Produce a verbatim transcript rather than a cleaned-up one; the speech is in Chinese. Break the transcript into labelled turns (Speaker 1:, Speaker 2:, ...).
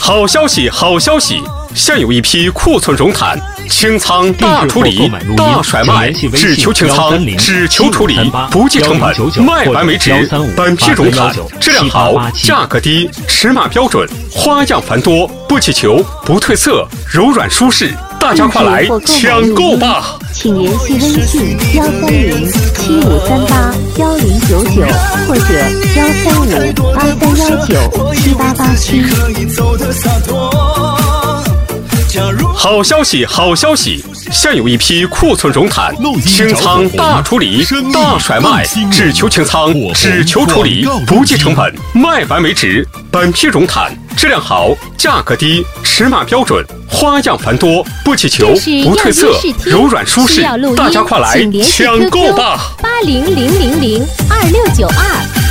Speaker 1: 好消息，好消息！现有一批库存绒毯，清仓大处理、大甩卖，只求清仓，只求处理，不计成本，卖完为止。本批绒毯质量好，价格低，尺码标准，花样繁多，不起球，不褪色，柔软舒适。大家快来抢购吧！
Speaker 2: 请联系微信幺三零七五三八幺零九九或者幺三五二三幺九七八八七。
Speaker 1: 好消息，好消息！现有一批库存绒毯，清仓大处理、大甩卖，只求清仓，只求处理，不计成本，卖完为止。本批绒毯质量好，价格低，尺码标准，花样繁多，不起球，不褪色，柔软舒适。大家快来抢购吧！
Speaker 2: 八零零零零二六九二。